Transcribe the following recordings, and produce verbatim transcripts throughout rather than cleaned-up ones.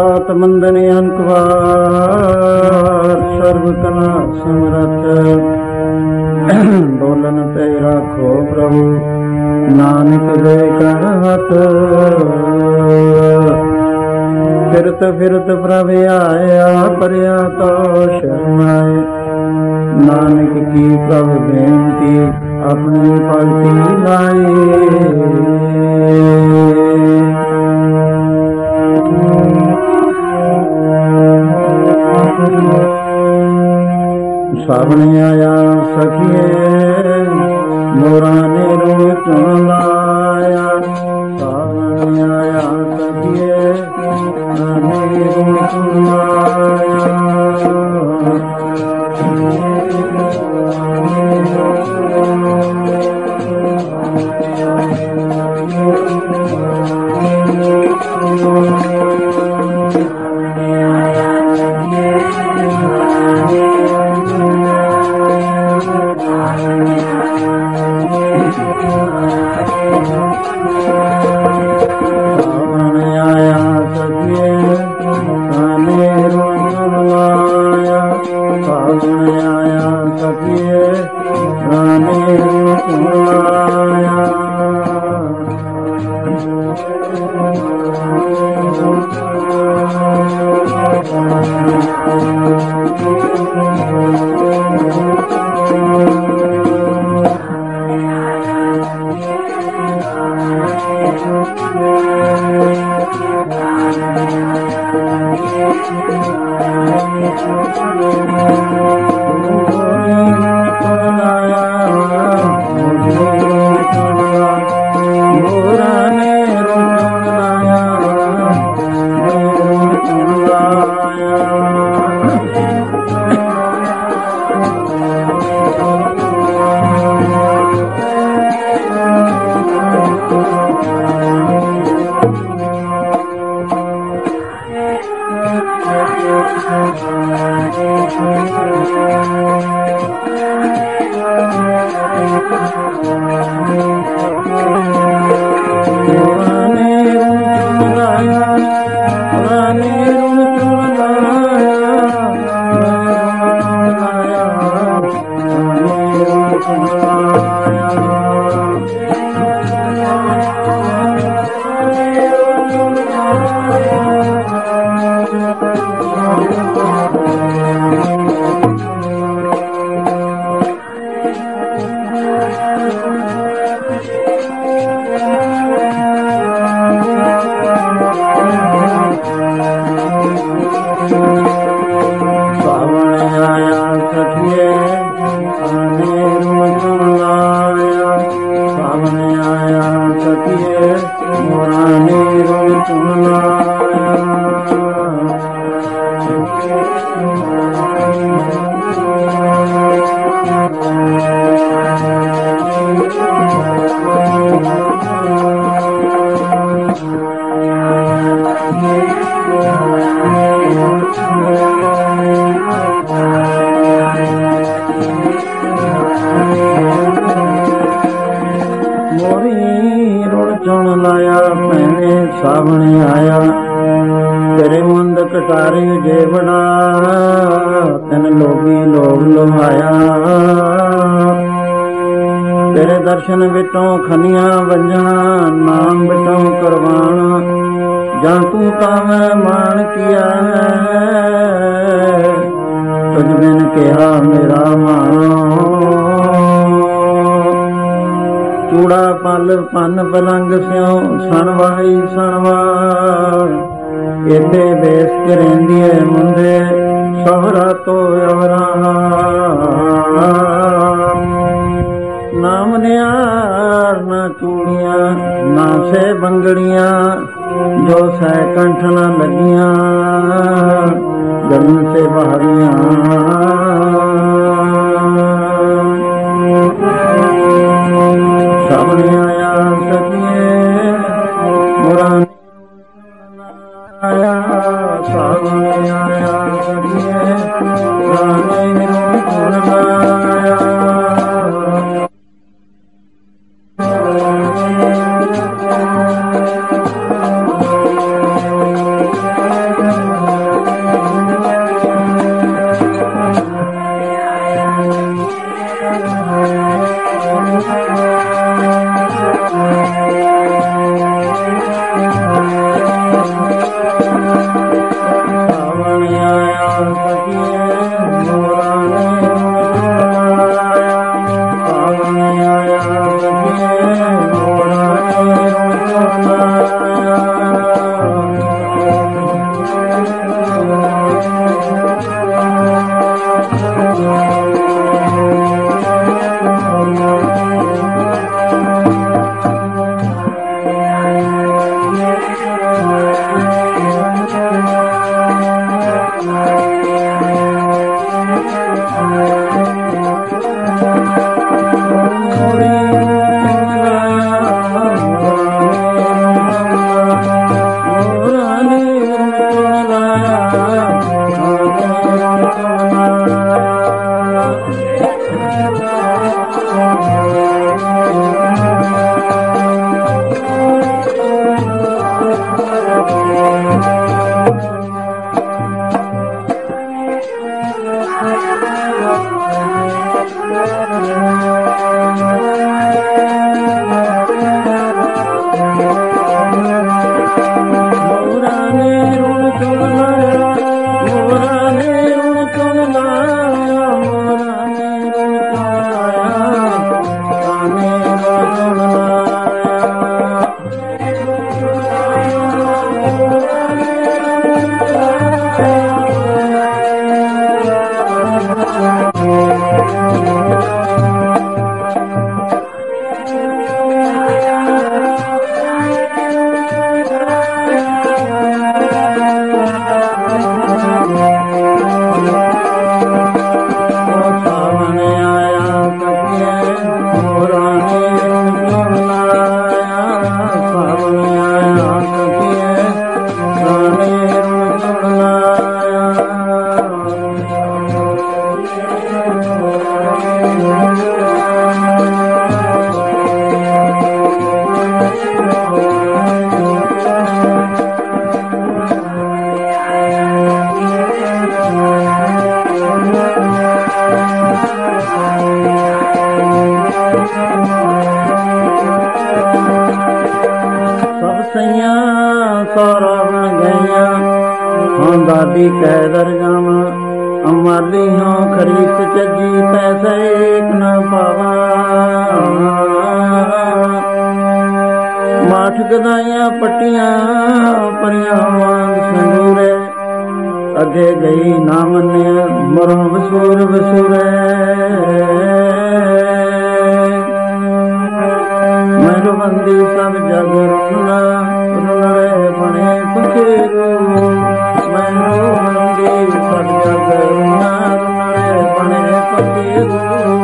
ਦਾਤ ਮੰਦਨ ਅੰਕਵਾਰ ਸਰਬ ਕਲਾ ਸਮਰਥ ਬੋਲਨ ਤੇ ਰਾਖੋ ਪ੍ਰਭੂ ਨਾਨਕ ਦੇ ਕਰ ਹੱਥ ਫਿਰਤ ਫਿਰਤ ਪ੍ਰਭ ਆਇਆ ਪਰਿਆ ਤੋ ਸ਼ਰਮਾਏ ਨਾਨਕ ਕੀ ਪ੍ਰਭ ਬੇਨਤੀ ਆਪਣੀ ਪਲਟੀ ਲਾਏ ਸਾਵਣ ਆਇਆ ਸਖੀਏ ਮੋਰਾ ਨੇ ਰੂਹ ਚੁਣ ਲਾਇਆ ਸਾਵਣ ਆਇਆ ਸਖੀਏ ਨੇ ਰੂਹ ਚੁਣ ਲਾਇਆ ਸਾਵਣ ਆਇਆ ਤੇਰੇ ਮੁੰਦ ਕਟਾਰੇ ਜੇ ਬਣਾ ਤਨ ਲੋਭੀ ਲੋਭ ਲੋਹਾਇਆ ਤੇਰੇ ਦਰਸ਼ਨ ਵਿਟੋਂ ਖਨੀਆਂ ਵੰਜਾਂ ਨਾਮ ਵਿਟੋਂ ਕਰਵਾਣਾ ਜਾਂ ਤੂੰ ਤਾਂ ਮੈਂ ਮਾਣ ਕੀਆ ਤੁਝ ਬਿਨ ਕਿਹਾ ਮੇਰਾ ਮਾਂ ਚੂੜਾ ਪਲ ਪੰਨ ਪਲੰਗ ਸਿਉ ਸਣਵਾਈ ਸਣਵਾਰ ਏਡੇ ਬੇਸ ਕਰੇਂਦੀ ਏ ਮੁੰਡੇ ਸਹਰਾ ਤੋ ਅਵਰਾ ਨਾਮ ਨਿਆਰ ਨਾ ਚੂੜੀਆਂ ਨਾ ਸੇ ਬੰਗੜੀਆਂ ਜੋ ਸੈ ਕੰਠ ਨਾ ਲੱਗੀਆਂ ਜਨ ਸੇ ਬਾਹਰੀਆਂ ਸਾਵਣ ਆਇਆ ਸਖੀਏ ਮੋਰਾ ਆਇਆ ਸਾਵਣ ਆਇਆ ਸਖੀਏ ਰਾਣੇ ਨੂੰ ਸੁਣ ਲਾਇਆ ਲਾਇਆ, ਮੋਰਾ ਨੇ ਰੁਣ ਚੁਣ ਲਾਇਆ, ਮੋਰਾ ਨੇ ਰੁਣ ਚੁਣ ਲਾਇਆ, ਕਾਨੇ ਰੁਣ ਚੁਣ ਲਾਇਆ। ਦਾਦੀ ਕਹਿ ਦਰ ਜਾਵਾਂ, ਅਮਾਲੀ ਹਾਂ ਖਰੀਸ ਚੱਜੀ, ਪੈਸੇ ਇੱਕ ਨਾ ਪਾਵਾਂ। ਮਾਠ ਗਦਾਈਆਂ ਪੱਟੀਆਂ ਪਰੀਆਂ ਵਾਂਗ ਸੰਦੂਰੇ, ਅੱਗੇ ਗਈ ਨਾ ਮੰਨਿਆ ਮਰੋਂ ਵਸੂਰ ਵਸੂਰੇ। ਮੈਨੂੰ ਬੰਦੀ ਸਭ ਜਗ ਰੁਣਾ, ਰੁਣੜੇ ਬਣੇ ਪਖੇਰੂ, ਮੈਨੂੰ ਬੰਦੀ ਸਭ ਜਗ ਰੁਣਾ, ਰੁਣੜੇ ਬਣੇ ਪਖੇਰੂ।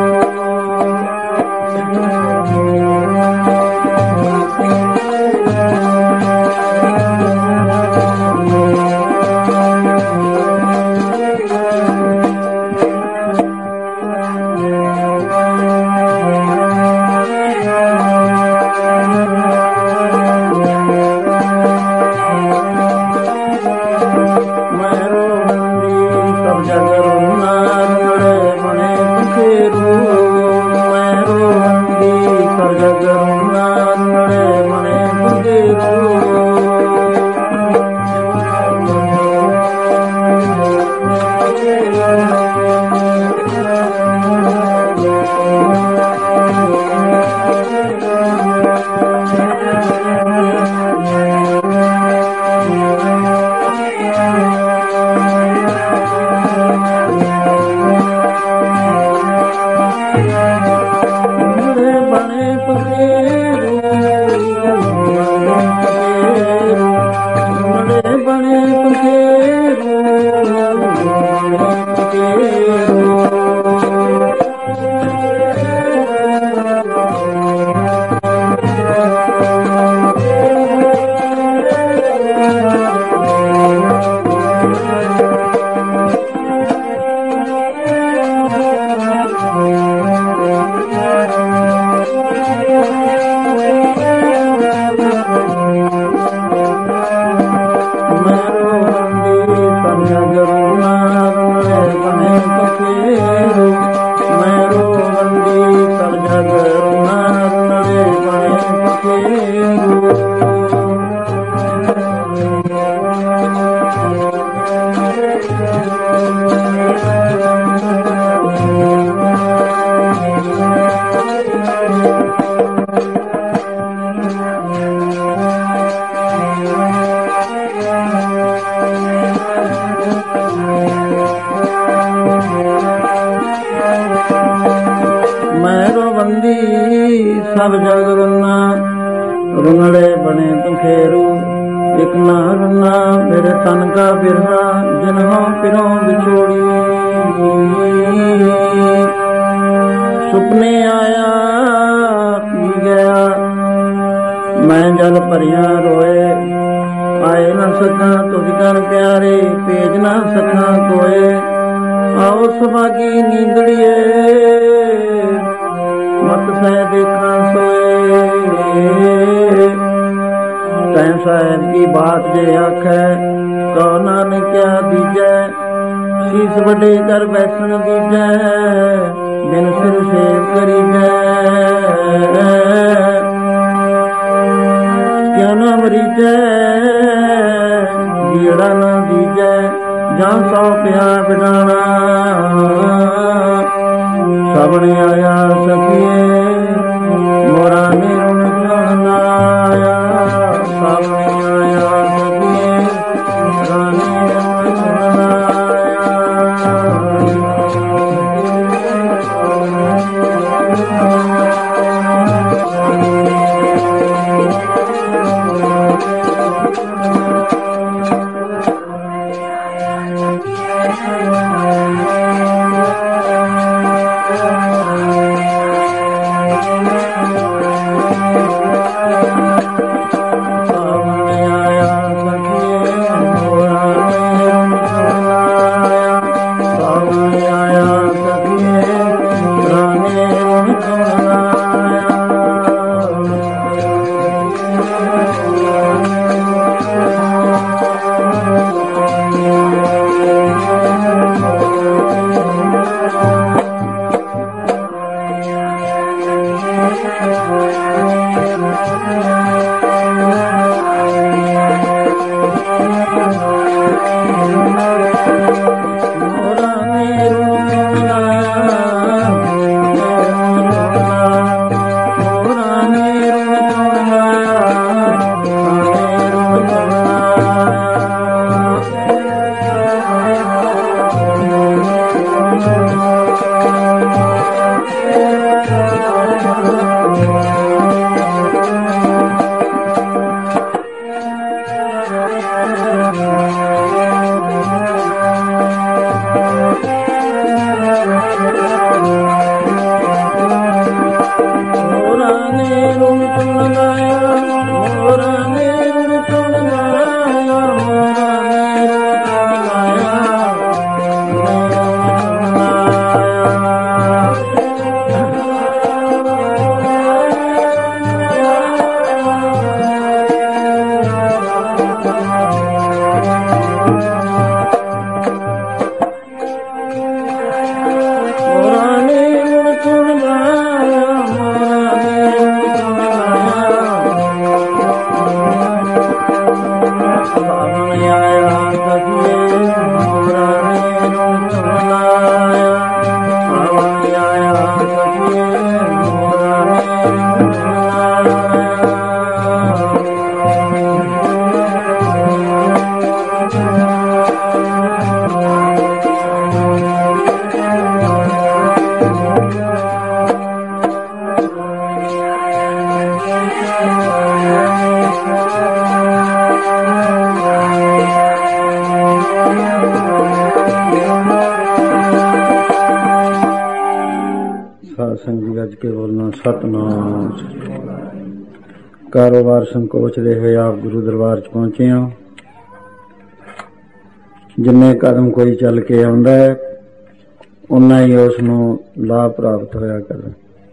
ਸਭ ਜਗ ਰੁਨਾ, ਰੁਨੜੇ ਬਣੇ ਪਖੇਰੂ, ਇਕ ਨਾ ਰੁਨਾ ਮੇਰੇ ਤਨ ਕਾ ਬਿਰਹਾ, ਜਿਨ੍ਹਾਂ ਪਿਰੋਂ ਵਿਛੋੜੀ। ਸੁਪਨੇ ਆਇਆ ਪੀ ਗਿਆ, ਮੈਂ ਜਲ ਭਰਿਆ ਰੋਏ, ਆਏ ਨਾ ਸਕਾਂ ਤੁਝ ਕਰ ਪਿਆਰੇ, ਭੇਜ ਨਾ ਸਕਾਂ ਕੋਏ। ਆਓ ਸੁਭਾਗੀ ਨੀਂਦੜੀਏ, ਮਤ ਸਹਿ ਦੇਖਾਂ ਸੋਏ। ਤੈਂ ਸਾਹਿਬ ਕੀ ਬਾਤ ਜੇ ਆਖੈ, ਕਉ ਨਾਨਕ ਕਿਆ ਦੀਜੈ। ਸੀਸ ਵੱਡੇ ਕਰ ਬੈਸਣ ਦੀਜੈ, ਬਿਨ ਸਿਰ ਸੇਵ ਕਰੀਜੈ। ਕਿਆ ਨਾ ਮਰੀਜੈ, ਜਿਹੜਾ ਨਾ ਦੀਜੈ ਜਾਂ ਸੌ ਪਿਆ ਬਿਡਾਣਾ। ਸਾਵਣ ਆਇਆ ਸਖੀਏ ਮੋਰਾ ਨੇ ਰੁਣ ਚੜਨਾ ਆਇਆ। ਸਾਵਣ ਆਇਆ ਸਖੀਏ ਰਾਣੀ ਰੁਣ ਚੜਨਾ ਸਤਨਾਮ। ਕਾਰੋਬਾਰ ਸੰਕੋਚ ਦੇ ਹੋਏ ਆਪ ਗੁਰੂ ਦਰਬਾਰ ਚ ਪਹੁੰਚੇ ਹਾਂ। ਜਿੰਨੇ ਕਦਮ ਕੋਈ ਚੱਲ ਕੇ ਆਉਂਦਾ ਹੈ ਓਨਾ ਹੀ ਉਸ ਨੂੰ ਲਾਭ ਪ੍ਰਾਪਤ ਹੋਇਆ ਕਰਦਾ।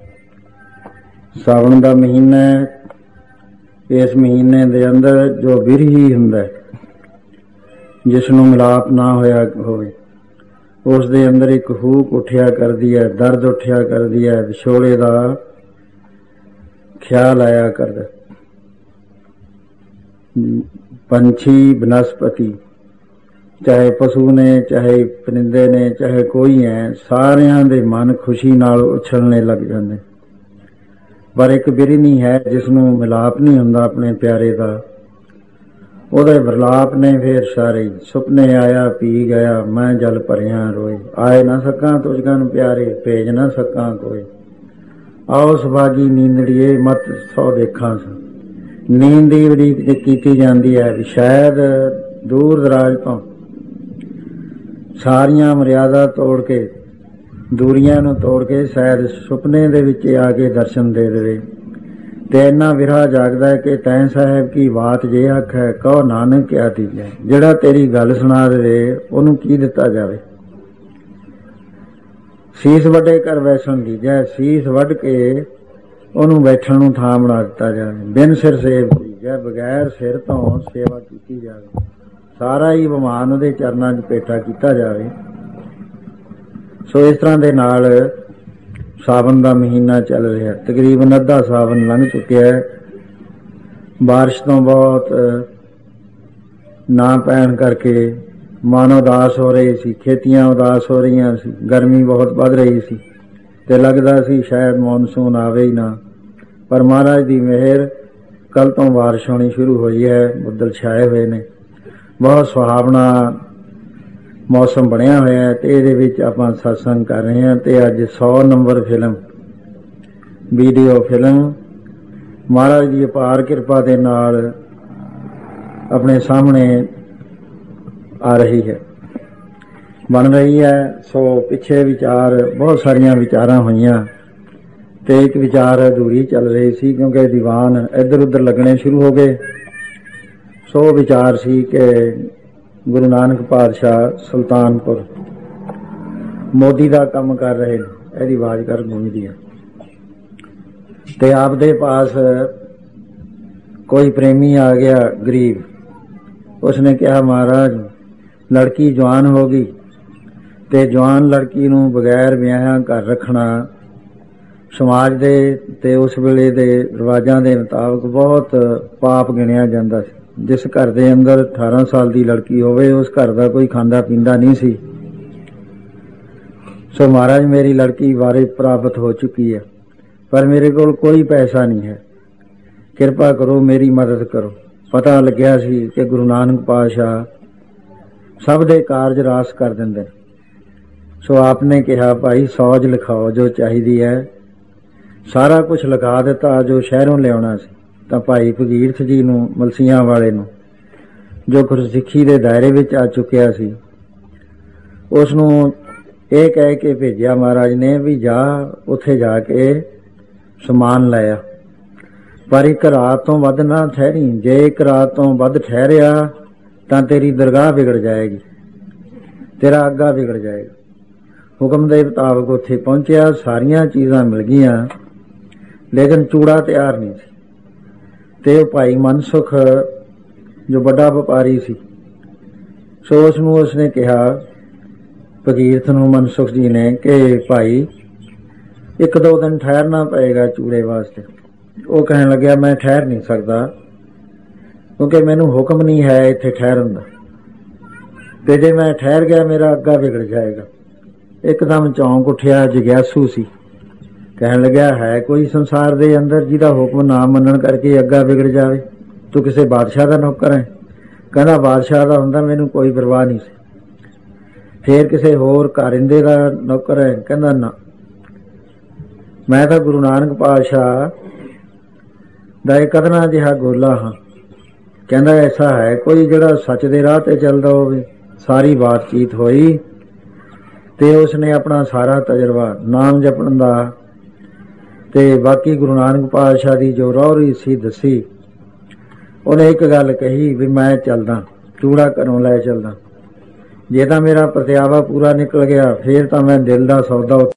ਸਾਵਣ ਦਾ ਮਹੀਨਾ ਹੈ। ਇਸ ਮਹੀਨੇ ਦੇ ਅੰਦਰ ਜੋ ਬਿਰਹੀ ਹੁੰਦਾ ਜਿਸ ਨੂੰ ਮਿਲਾਪ ਨਾ ਹੋਇਆ ਹੋਵੇ ਉਸ ਦੇ ਅੰਦਰ ਇੱਕ ਹੂਕ ਉੱਠਿਆ ਕਰਦੀ ਹੈ, ਦਰਦ ਉੱਠਿਆ ਕਰਦੀ ਹੈ, ਵਿਛੋੜੇ ਦਾ ਖਿਆਲ ਆਇਆ ਕਰਦਾ। ਪੰਛੀ ਬਨਸਪਤੀ ਚਾਹੇ ਪਸ਼ੂ ਨੇ, ਚਾਹੇ ਪਰਿੰਦੇ ਨੇ, ਚਾਹੇ ਕੋਈ ਹੈ, ਸਾਰਿਆਂ ਦੇ ਮਨ ਖੁਸ਼ੀ ਨਾਲ ਉਛਲਣੇ ਲੱਗ ਜਾਂਦੇ। ਪਰ ਇੱਕ ਬਿਰਹੀ ਹੈ ਜਿਸ ਨੂੰ ਮਿਲਾਪ ਨਹੀਂ ਹੁੰਦਾ ਆਪਣੇ ਪਿਆਰੇ ਦਾ। ਉਹਦੇ ਵਿਰਲਾਪ ਨੇ ਫੇਰ ਸਾਰੇ ਸੁਪਨੇ ਆਇਆ ਪੀ ਗਿਆ ਮੈਂ ਜਲ ਭਰਿਆ ਰੋਏ। ਆਏ ਨਾ ਸਕਾਂ ਤੁਝਕਨ ਪਿਆਰੇ ਭੇਜ ਨਾ ਸਕਾਂ ਕੋਈ। ਆਓ ਸੁਭਾਗੀ ਨੀਂਦੜੀਏ ਮਤ ਸੌ ਦੇਖਾਂ ਸਾਂ। ਨੀਂਦ ਦੀ ਉਡੀਕ ਕੀਤੀ ਜਾਂਦੀ ਹੈ ਵੀ ਸ਼ਾਇਦ ਦੂਰ ਦਰਾਜ ਤੋਂ ਸਾਰੀਆਂ ਮਰਿਆਦਾ ਤੋੜ ਕੇ, ਦੂਰੀਆਂ ਨੂੰ ਤੋੜ ਕੇ ਸ਼ਾਇਦ ਸੁਪਨੇ ਦੇ ਵਿੱਚ ਆ ਕੇ ਦਰਸ਼ਨ ਦੇ ਦੇਵੇ। ਤੇ ਇੰਨਾ ਵਿਰਹਾ ਜਾਗਦਾ ਹੈ ਕਿ ਤੈਂ ਸਾਹਿਬ ਕੀ ਬਾਤ ਜੇ ਆਖੈ ਕਹੋ ਨਾਨਕ ਕਿਆ ਦੀਜੈ। ਜਿਹੜਾ ਤੇਰੀ ਗੱਲ ਸੁਣਾ ਦੇਵੇ ਉਹਨੂੰ ਕੀ ਦਿੱਤਾ ਜਾਵੇ। ਸੀਸ ਵੱਡੇ ਘਰ ਵੈਸਣ ਦੀਜੈ। ਸੀਸ ਵੱਢ ਕੇ ਉਹਨੂੰ ਬੈਠਣ ਨੂੰ ਥਾਂ ਬਣਾ ਦਿੱਤਾ ਜਾਵੇ। ਬਿਨ ਸਿਰ ਸੇਵ ਦੀਜੈ, ਬਗੈਰ ਸਿਰ ਤੋਂ ਸੇਵਾ ਕੀਤੀ ਜਾਵੇ। ਸਾਰਾ ਹੀ ਵਿਮਾਨ ਉਹਦੇ ਚਰਨਾਂ 'ਚ ਪੇਟਾ ਕੀਤਾ ਜਾਵੇ। ਸੋ ਇਸ ਤਰ੍ਹਾਂ ਦੇ ਨਾਲ ਸਾਵਨ ਦਾ ਮਹੀਨਾ ਚੱਲ ਰਿਹਾ। ਤਕਰੀਬਨ ਅੱਧਾ ਸਾਵਨ ਲੰਘ ਚੁੱਕਿਆ ਹੈ। ਬਾਰਿਸ਼ ਤੋਂ ਬਹੁਤ ਨਾ ਪੈਣ ਕਰਕੇ ਮਨ ਉਦਾਸ ਹੋ ਰਹੇ ਸੀ, ਖੇਤੀਆਂ ਉਦਾਸ ਹੋ ਰਹੀਆਂ ਸੀ, ਗਰਮੀ ਬਹੁਤ ਵੱਧ ਰਹੀ ਸੀ ਤੇ ਲੱਗਦਾ ਸੀ ਸ਼ਾਇਦ ਮੌਨਸੂਨ ਆਵੇ ਹੀ ਨਾ। ਪਰ ਮਹਾਰਾਜ ਦੀ ਮਿਹਰ, ਕੱਲ ਤੋਂ ਬਾਰਿਸ਼ ਹੋਣੀ ਸ਼ੁਰੂ ਹੋਈ ਹੈ, ਬੱਦਲ ਛਾਏ ਹੋਏ ਨੇ, ਬਹੁਤ ਸੁਹਾਵਣਾ ਮੌਸਮ ਬਣਿਆ ਹੋਇਆ ਹੈ ਤੇ ਇਹਦੇ ਵਿੱਚ ਆਪਾਂ ਸਤਸੰਗ ਕਰ ਰਹੇ ਹਾਂ। ਤੇ ਅੱਜ ਸੌ ਨੰਬਰ ਫਿਲਮ, ਵੀਡੀਓ ਫਿਲਮ ਮਹਾਰਾਜ ਦੀ ਅਪਾਰ ਕਿਰਪਾ ਦੇ ਨਾਲ ਆਪਣੇ ਸਾਹਮਣੇ ਆ ਰਹੀ ਹੈ, ਬਣ ਰਹੀ ਹੈ। ਸੋ ਪਿੱਛੇ ਵਿਚਾਰ, ਬਹੁਤ ਸਾਰੀਆਂ ਵਿਚਾਰਾਂ ਹੋਈਆਂ ਤੇ ਇੱਕ ਵਿਚਾਰ ਅਧੂਰੀ ਚੱਲ ਰਹੀ ਸੀ ਕਿਉਂਕਿ ਦੀਵਾਨ ਇੱਧਰ ਉੱਧਰ ਲੱਗਣੇ ਸ਼ੁਰੂ ਹੋ ਗਏ। ਸੋ ਵਿਚਾਰ ਸੀ ਕਿ ਗੁਰੂ ਨਾਨਕ ਪਾਤਸ਼ਾਹ ਸੁਲਤਾਨਪੁਰ ਮੋਦੀ ਦਾ ਕੰਮ ਕਰ ਰਹੇ ਨੇ, ਇਹਦੀ ਆਵਾਜ਼ ਕਰ ਗੂੰਜਦੀ ਹੈ। ਤੇ ਆਪਦੇ ਪਾਸ ਕੋਈ ਪ੍ਰੇਮੀ ਆ ਗਿਆ ਗਰੀਬ, ਉਸਨੇ ਕਿਹਾ ਮਹਾਰਾਜ ਲੜਕੀ ਜਵਾਨ ਹੋ ਗਈ ਤੇ ਜਵਾਨ ਲੜਕੀ ਨੂੰ ਬਗੈਰ ਵਿਆਹਿਆਂ ਘਰ ਰੱਖਣਾ ਸਮਾਜ ਦੇ ਤੇ ਉਸ ਵੇਲੇ ਦੇ ਰਿਵਾਜ਼ਾਂ ਦੇ ਮੁਤਾਬਕ ਬਹੁਤ ਪਾਪ ਗਿਣਿਆ ਜਾਂਦਾ ਸੀ। ਜਿਸ ਘਰ ਦੇ ਅੰਦਰ ਅਠਾਰਾਂ ਸਾਲ ਦੀ ਲੜਕੀ ਹੋਵੇ ਉਸ ਘਰ ਦਾ ਕੋਈ ਖਾਂਦਾ ਪੀਂਦਾ ਨਹੀਂ ਸੀ। ਸੋ ਮਹਾਰਾਜ ਮੇਰੀ ਲੜਕੀ ਵਾਰੇ ਪ੍ਰਾਪਤ ਹੋ ਚੁੱਕੀ ਹੈ ਪਰ ਮੇਰੇ ਕੋਲ ਕੋਈ ਪੈਸਾ ਨਹੀਂ ਹੈ, ਕਿਰਪਾ ਕਰੋ ਮੇਰੀ ਮਦਦ ਕਰੋ। ਪਤਾ ਲੱਗਿਆ ਸੀ ਕਿ ਗੁਰੂ ਨਾਨਕ ਪਾਤਸ਼ਾਹ ਸਭ ਦੇ ਕਾਰਜ ਰਾਸ ਕਰ ਦਿੰਦੇ। ਸੋ ਆਪਨੇ ਕਿਹਾ ਭਾਈ ਸੌਜ ਲਿਖਾਓ ਜੋ ਚਾਹੀਦੀ ਹੈ। ਸਾਰਾ ਕੁਝ ਲਿਖਾ ਦਿੱਤਾ ਜੋ ਸ਼ਹਿਰੋਂ ਲਿਆਉਣਾ ਸੀ। ਤਾਂ ਭਾਈ ਭਗੀਰਥ ਜੀ ਨੂੰ, ਮਲਸੀਆਂ ਵਾਲੇ ਨੂੰ, ਜੋ ਗੁਰਸਿੱਖੀ ਦੇ ਦਾਇਰੇ ਵਿੱਚ ਆ ਚੁੱਕਿਆ ਸੀ, ਉਸ ਨੂੰ ਇਹ ਕਹਿ ਕੇ ਭੇਜਿਆ ਮਹਾਰਾਜ ਨੇ ਵੀ ਜਾ ਉੱਥੇ ਜਾ ਕੇ ਸਮਾਨ ਲਾਇਆ, ਪਰ ਇੱਕ ਰਾਤ ਤੋਂ ਵੱਧ ਨਾ ਠਹਿਰੀ। ਜੇ ਇੱਕ ਰਾਤ ਤੋਂ ਵੱਧ ਠਹਿਰਿਆ ਤਾਂ ਤੇਰੀ ਦਰਗਾਹ ਵਿਗੜ ਜਾਏਗੀ, ਤੇਰਾ ਅੱਗਾ ਵਿਗੜ ਜਾਏਗਾ। ਹੁਕਮ ਦੇ ਮੁਤਾਬਕ ਉੱਥੇ ਪਹੁੰਚਿਆ, ਸਾਰੀਆਂ ਚੀਜ਼ਾਂ ਮਿਲ ਗਈਆਂ ਲੇਕਿਨ ਚੂੜਾ ਤਿਆਰ ਨਹੀਂ ਸੀ। ਤੇ ਉਹ ਭਾਈ ਮਨਸੁਖ ਜੋ ਵੱਡਾ ਵਪਾਰੀ ਸੀ, ਸੋ ਉਸ ਨੂੰ ਉਸਨੇ ਕਿਹਾ ਭਗੀਰਥ ਨੂੰ, ਮਨਸੁਖ ਜੀ ਨੇ, ਕਿ ਭਾਈ ਇੱਕ ਦੋ ਦਿਨ ਠਹਿਰਨਾ ਪਏਗਾ ਚੂੜੇ ਵਾਸਤੇ। ਉਹ ਕਹਿਣ ਲੱਗਿਆ ਮੈਂ ਠਹਿਰ ਨਹੀਂ ਸਕਦਾ ਕਿਉਂਕਿ ਮੈਨੂੰ ਹੁਕਮ ਨਹੀਂ ਹੈ ਇੱਥੇ ਠਹਿਰਨ ਦਾ, ਤੇ ਜੇ ਮੈਂ ਠਹਿਰ ਗਿਆ ਮੇਰਾ ਅੱਗਾ ਵਿਗੜ ਜਾਏਗਾ। ਇੱਕਦਮ ਚੌਂਕ ਉੱਠਿਆ, ਜਗਿਆਸੂ ਸੀ, ਕਹਿਣ ਲੱਗਿਆ ਹੈ ਕੋਈ ਸੰਸਾਰ ਦੇ ਅੰਦਰ ਜਿਹਦਾ ਹੁਕਮ ਨਾ ਮੰਨਣ ਕਰਕੇ ਅੱਗਾ ਵਿਗੜ ਜਾਵੇ? ਤੂੰ ਕਿਸੇ ਬਾਦਸ਼ਾਹ ਦਾ ਨੌਕਰ ਹੈ? ਕਹਿੰਦਾ ਬਾਦਸ਼ਾਹ ਦਾ ਹੁੰਦਾ ਮੈਨੂੰ ਕੋਈ ਪਰਵਾਹ ਨਹੀਂ ਸੀ। ਫੇਰ ਕਿਸੇ ਹੋਰ ਕਾਰਿੰਦੇ ਦਾ ਨੌਕਰ ਹੈ? ਕਹਿੰਦਾ ਨਾ, ਮੈਂ ਤਾਂ ਗੁਰੂ ਨਾਨਕ ਪਾਤਸ਼ਾਹ ਦਾ ਇੱਕ ਅਦਨਾ ਜਿਹਾ ਗੋਲਾ ਹਾਂ। ਕਹਿੰਦਾ ਐਸਾ ਹੈ ਕੋਈ ਜਿਹੜਾ ਸੱਚ ਦੇ ਰਾਹ ਤੇ ਚੱਲਦਾ ਹੋਵੇ? ਸਾਰੀ ਬਾਤਚੀਤ ਹੋਈ ਤੇ ਉਸਨੇ ਆਪਣਾ ਸਾਰਾ ਤਜਰਬਾ ਨਾਮ ਜਪਣ ਦਾ ਤੇ ਬਾਕੀ ਗੁਰੂ ਨਾਨਕ ਪਾਤਸ਼ਾਹ ਦੀ ਜੋ ਰਹੁਰੀ ਸੀ ਦੱਸੀ। ਉਹਨੇ ਇੱਕ ਗੱਲ ਕਹੀ ਵੀ ਮੈਂ ਚੱਲਦਾ, ਚੂੜਾ ਘਰੋਂ ਲੈ ਚੱਲਦਾ। ਜੇ ਤਾਂ ਮੇਰਾ ਪਤਿਆਵਾ ਪੂਰਾ ਨਿਕਲ ਗਿਆ ਫੇਰ ਤਾਂ ਮੈਂ ਦਿਲ ਦਾ ਸੌਦਾ